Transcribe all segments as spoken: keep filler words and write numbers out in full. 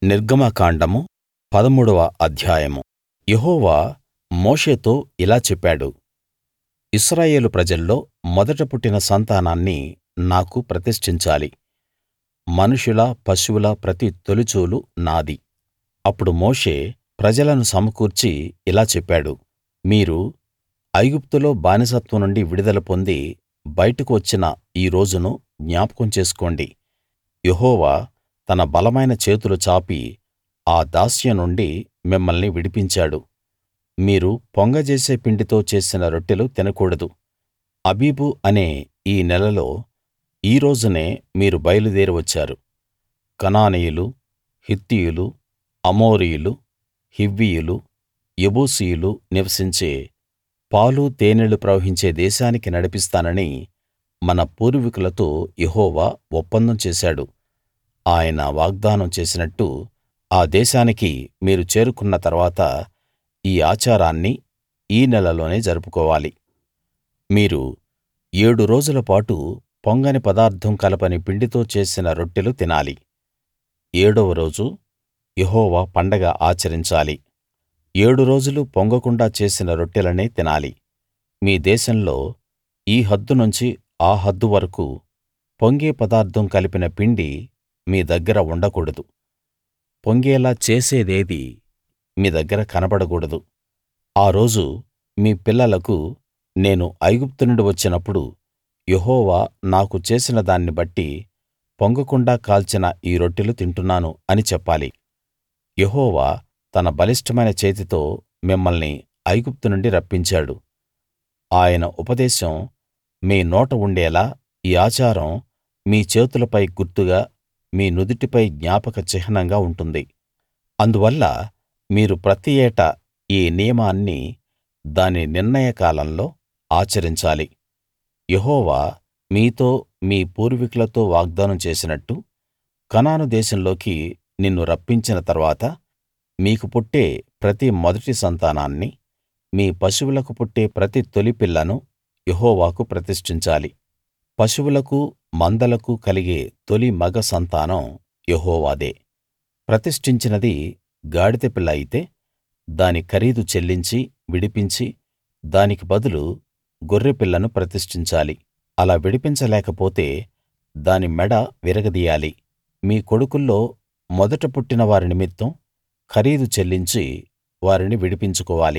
నిర్గమకాండము పదమూడవ అధ్యాయము యెహోవా మోషేతో ఇలా చెప్పాడు. ఇశ్రాయేలు ప్రజల్లో మొదట పుట్టిన సంతానాన్ని నాకు ప్రతిష్ఠించాలి. మనుషుల పశువుల ప్రతి తొలిచూలు నాది. అప్పుడు మోషే ప్రజలను సమకూర్చి ఇలా చెప్పాడు. మీరు ఐగుప్తులో బానిసత్వం నుండి విడుదల పొంది బయటకు వచ్చిన ఈ రోజును జ్ఞాపకం చేసుకోండి. యెహోవా తన బలమైన చేతులు చాపి ఆ దాస్యం నుండి మిమ్మల్ని విడిపించాడు. మీరు పొంగజేసే పిండితో చేసిన రొట్టెలు తినకూడదు. అబీబు అనే ఈ నెలలో ఈ రోజునే మీరు బయలుదేరి వచ్చారు. కనానీయులు, హిత్తీయులు, అమోరీయులు, హివ్వీయులు, యెబూసీయులు నివసించే పాలు తేనెలు ప్రవహించే దేశానికి నడిపిస్తానని మన పూర్వీకులతో యెహోవా ఒప్పందం చేశాడు. ఆయన వాగ్దానం చేసినట్టు ఆ దేశానికి మీరు చేరుకున్న తరువాత ఈ ఆచారాన్ని ఈ నెలలోనే జరుపుకోవాలి. మీరు ఏడు రోజుల పాటు పొంగని పదార్థం కలపని పిండితో చేసిన రొట్టెలు తినాలి. ఏడవ రోజు యెహోవా పండగ ఆచరించాలి. ఏడు రోజులు పొంగకుండా చేసిన రొట్టెలనే తినాలి. మీ దేశంలో ఈ హద్దు నుంచి ఆ హద్దు వరకూ పొంగే పదార్థం కలిపిన పిండి మీ దగ్గర ఉండకూడదు. పొంగేలా చేసేదేదీ మీ దగ్గర కనబడకూడదు. ఆ రోజు మీ పిల్లలకు నేను ఐగుప్తు నుండి వచ్చినప్పుడు యెహోవా నాకు చేసిన దాన్ని బట్టి పొంగకుండా కాల్చిన ఈ రొట్టెలు తింటున్నాను అని చెప్పాలి. యెహోవా తన బలిష్టమైన చేతితో మిమ్మల్ని ఐగుప్తు నుండి రప్పించాడు. ఆయన ఉపదేశం మీ నోట ఉండేలా ఈ ఆచారం మీ చేతులపై గుర్తుగా, మీ నుదిటిపై జ్ఞాపక చిహ్నంగా ఉంటుంది. అందువల్ల మీరు ప్రతి ఏటా ఈ నియమాన్ని దాని నిర్ణయ కాలంలో ఆచరించాలి. యెహోవా మీతో మీ పూర్వీకులతో వాగ్దానం చేసినట్టు కనాను దేశంలోకి నిన్ను రప్పించిన తరువాత మీకు పుట్టే ప్రతి మొదటి సంతానాన్ని, మీ పశువులకు పుట్టే ప్రతి తొలిపిల్లను యెహోవాకు ప్రతిష్ఠించాలి. పశువులకు మందలకు కలిగే తొలి మగ సంతానం యెహోవాదే. ప్రతిష్ఠించినది గాడిద పిల్ల అయితే దాని ఖరీదు చెల్లించి విడిపించి దానికి బదులు గొర్రెపిల్లను ప్రతిష్ఠించాలి. అలా విడిపించలేకపోతే దాని మెడ విరగదీయాలి. మీ కొడుకుల్లో మొదట పుట్టిన వారి నిమిత్తం ఖరీదు చెల్లించి వారిని విడిపించుకోవాలి.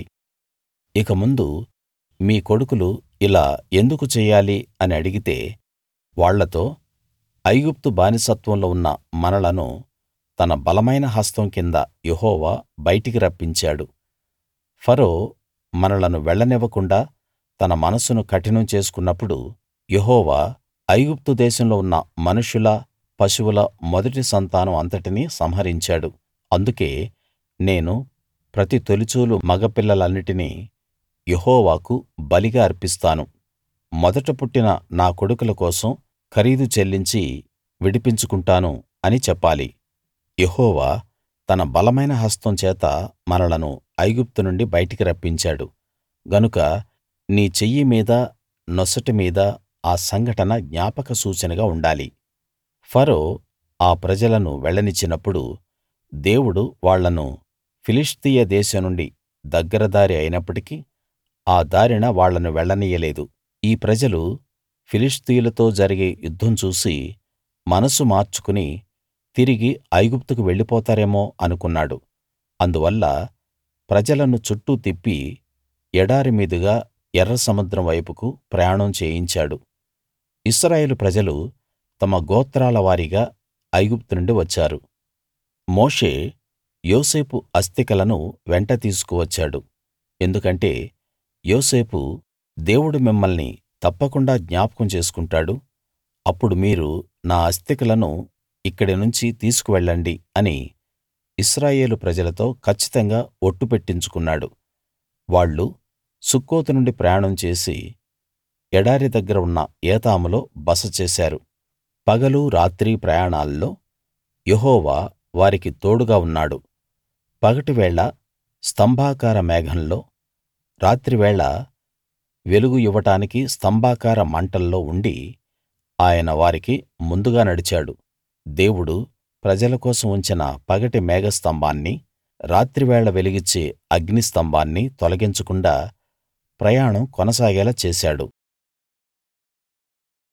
ఇక ముందు మీ కొడుకులు ఇలా ఎందుకు చెయ్యాలి అని అడిగితే వాళ్ళతో ఐగుప్తు బానిసత్వంలో ఉన్న మనలను తన బలమైన హస్తం కింద యెహోవా బయటికి రప్పించాడు. ఫరో మనలను వెళ్ళనివ్వకుండా తన మనస్సును కఠినం చేసుకున్నప్పుడు యెహోవా ఐగుప్తు దేశంలో ఉన్న మనుషుల, పశువుల మొదటి సంతానం అంతటినీ సంహరించాడు. అందుకే నేను ప్రతి తొలిచూలు మగపిల్లలన్నిటినీ యెహోవాకు బలిగా అర్పిస్తాను. మొదట పుట్టిన నా కొడుకుల కోసం ఖరీదు చెల్లించి విడిపించుకుంటాను అని చెప్పాలి. యెహోవా తన బలమైన హస్తం చేత మనలను ఐగుప్తు నుండి బయటికి రప్పించాడు గనుక నీ చెయ్యి మీద, నొసటి మీద ఆ సంఘటన జ్ఞాపక సూచనగా ఉండాలి. ఫరో ఆ ప్రజలను వెళ్ళనిచ్చినప్పుడు దేవుడు వాళ్ళను ఫిలిష్తీయ దేశం నుండి దగ్గర దారి అయినప్పటికీ ఆ దారిన వాళ్ళను వెళ్ళనియ్యలేదు. ఈ ప్రజలు ఫిలిష్తీయులతో జరిగే యుద్ధం చూసి మనసు మార్చుకుని తిరిగి ఐగుప్తుకు వెళ్ళిపోతారేమో అనుకున్నాడు. అందువల్ల ప్రజలను చుట్టూ తిప్పి ఎడారి మీదుగా ఎర్ర సముద్రం వైపుకు ప్రయాణం చేయించాడు. ఇశ్రాయేలు ప్రజలు తమ గోత్రాల వారీగా ఐగుప్తు నుండి వచ్చారు. మోషే యోసేపు అస్థికలను వెంట తీసుకువచ్చాడు. ఎందుకంటే యోసేపు దేవుడు మిమ్మల్ని తప్పకుండా జ్ఞాపకం చేసుకుంటాడు, అప్పుడు మీరు నా అస్థికలను ఇక్కడి నుంచి తీసుకు వెళ్ళండి అని ఇశ్రాయేలు ప్రజలతో కచ్చితంగా ఒట్టు పెట్టించుకున్నాడు. వాళ్ళు సుక్కోతు నుండి ప్రయాణం చేసి ఎడారి దగ్గర ఉన్న ఏతాములో బస చేశారు. పగలు రాత్రి ప్రయాణాల్లో యెహోవా వారికి తోడుగా ఉన్నాడు. పగటివేళ స్తంభాకార మేఘంలో, రాత్రివేళ వెలుగు ఇవ్వడానికి స్తంభాకార మంటల్లో ఉండి ఆయన వారికి ముందుగా నడిచాడు. దేవుడు ప్రజల కోసం ఉంచిన పగటి మేఘస్తంభాన్ని, రాత్రివేళ వెలుగిచ్చే అగ్నిస్తంభాన్ని తొలగించకుండా ప్రయాణం కొనసాగేలా చేశాడు